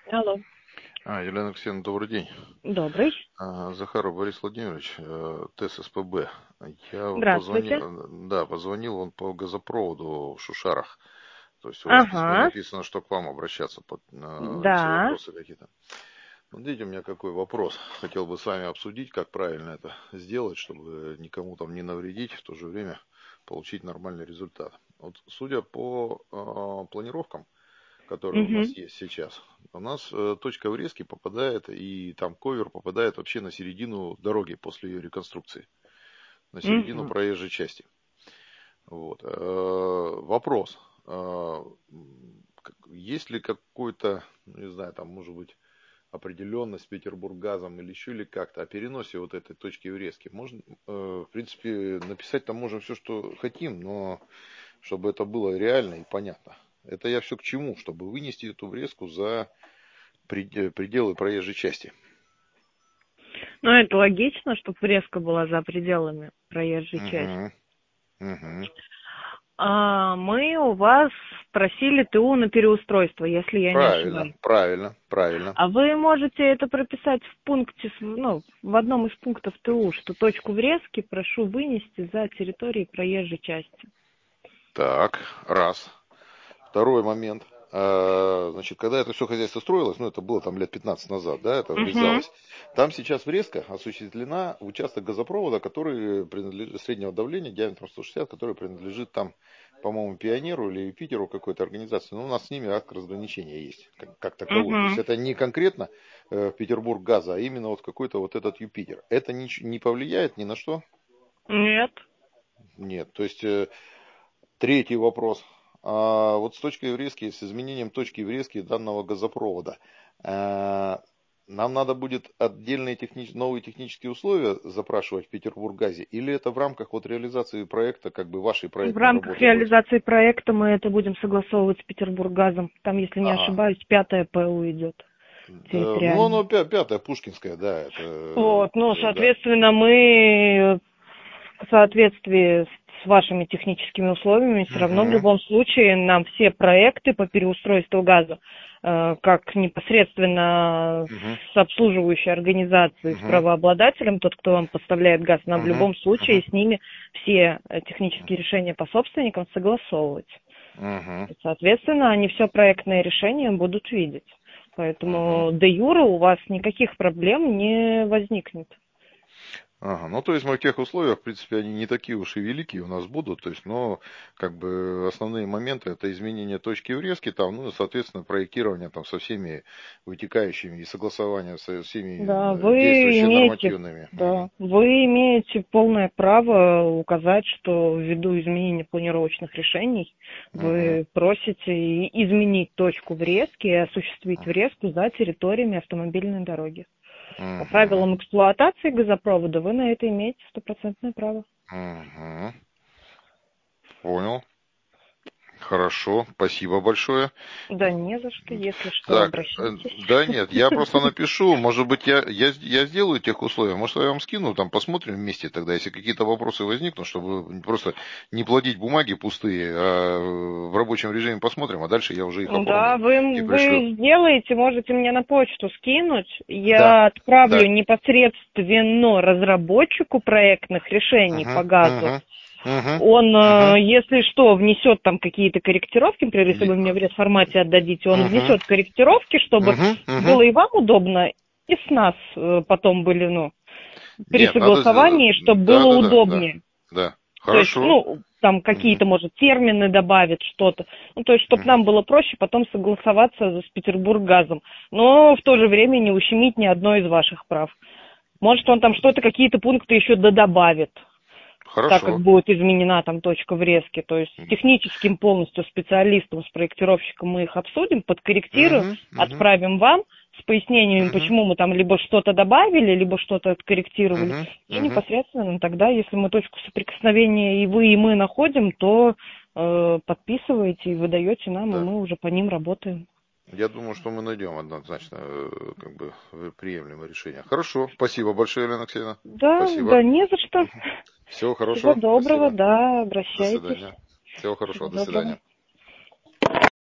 Алло, Елена Алексеевна, добрый день. добрый. Захаров Борис Владимирович, ТЭС СПБ. Я вот позвонил, Здравствуйте. да, позвонил он по газопроводу в Шушарах. То есть у вас в письме Ага, написано, что к вам обращаться, если да. вопросы какие-то. Вот видите, у меня какой вопрос. Хотел бы с вами обсудить, как правильно это сделать, чтобы никому там не навредить, в то же время получить нормальный результат. Вот судя по планировкам, который у нас Угу, есть сейчас, у нас точка врезки попадает, и там ковер попадает вообще на середину дороги после ее реконструкции, на середину угу. проезжей части. Вот. Вопрос. Есть ли какой-то, ну, не знаю, там, может быть, определенность Петербурггазом или еще или как-то о переносе вот этой точки врезки? Можно, в принципе, написать там можем все, что хотим, но чтобы это было реально и понятно. Это я все к чему? Чтобы вынести эту врезку за пределы проезжей части. Ну, это логично, чтобы врезка была за пределами проезжей части. Угу, угу. Мы у вас просили ТУ на переустройство, если я не Правильно, ошибаюсь. правильно, правильно. А вы можете это прописать в пункте, ну, в одном из пунктов ТУ, что точку врезки прошу вынести за территорией проезжей части. Так, раз. Второй момент. Значит, когда это все хозяйство строилось, ну, это было там лет 15 назад, да, это Угу, врезалось. Там сейчас врезка осуществлена в участок газопровода, который принадлежит среднего давления, диаметром 160, который принадлежит там, по-моему, Пионеру или Юпитеру какой-то организации. Но у нас с ними акт разграничения есть, как таковой. То есть угу. это не конкретно Петербург газа, а именно вот какой-то вот этот Юпитер. Это не повлияет ни на что? Нет. Нет. То есть третий вопрос. Вот с точкой врезки, с изменением точки врезки данного газопровода, нам надо будет отдельные новые технические условия запрашивать в Петербурггазе, или это в рамках вот реализации проекта, как бы вашей В проектной рамках работы будет? реализации проекта мы это будем согласовывать с Петербурггазом. Там, если не Ага. ошибаюсь, 5-е ПУ идет Да, ну, территориально. оно пятая, Пушкинская, да, это, Вот, ну, да. соответственно, мы в соответствии с вашими техническими условиями все равно в Угу, любом случае нам все проекты по переустройству газа, как непосредственно угу, с обслуживающей организацией, с угу, правообладателем, тот, кто вам поставляет газ, нам в угу, любом случае угу, с ними все технические решения по собственникам согласовывать. угу, И, соответственно, они все проектное решение будут видеть. угу. Поэтому де юре у вас никаких проблем не возникнет. Ага, ну то есть мы в тех условиях, в принципе, они не такие уж и великие у нас будут, то есть, но как бы основные моменты это изменение точки врезки, там, ну, и, соответственно, проектирование там со всеми вытекающими и согласование со Да, всеми вы действующими имеете, нормативными. да, вы имеете полное право указать, что ввиду изменения планировочных решений Мгм, вы просите изменить точку врезки и осуществить врезку за территориями автомобильной дороги. По мгм, правилам эксплуатации газопровода вы на это имеете стопроцентное право. мгм. Понял. Хорошо, спасибо большое. Да не за что, если что, Так, обращайтесь. да нет, я просто напишу, может быть, я сделаю тех условия, может, я вам скину, там посмотрим вместе тогда, если какие-то вопросы возникнут, чтобы просто не плодить бумаги пустые, а в рабочем режиме посмотрим, а дальше я уже их Да, оформлю и пришлю. вы сделаете, можете мне на почту скинуть. Да, Я отправлю да. непосредственно разработчику проектных решений Угу, по газу. угу, угу, Он, угу. если что, внесет там какие-то корректировки, например, если вы мне в редформате отдадите, он Угу, внесет корректировки, чтобы угу, было угу. и вам удобно, и с нас потом были, ну, при Нет, надо... согласовании, чтобы Да, было да, да, да, удобнее. да. То есть, Хорошо. ну, там Угу, какие-то, может, термины добавить, что-то. Ну, то есть, чтобы угу. нам было проще потом согласоваться с Петербурггазом. Но в то же время не ущемить ни одно из ваших прав. Может, он там что-то, какие-то пункты еще добавит, так как Хорошо. будет изменена там точка врезки. То есть с техническим полностью специалистом, с проектировщиком мы их обсудим, подкорректируем, Угу, угу, отправим вам с пояснениями, угу. почему мы там либо что-то добавили, либо что-то откорректировали. Угу, И угу. непосредственно тогда, если мы точку соприкосновения и вы, и мы находим, то подписываете и выдаете нам, и Да. мы уже по ним работаем. Я думаю, что мы найдем однозначно как бы приемлемое решение. Хорошо. Спасибо большое, Елена Алексеевна. Да, Спасибо. да не за что. Всего Всего хорошего. доброго, Спасибо. да, До обращайтесь. свидания. Всего хорошего. Всего До доброго. свидания.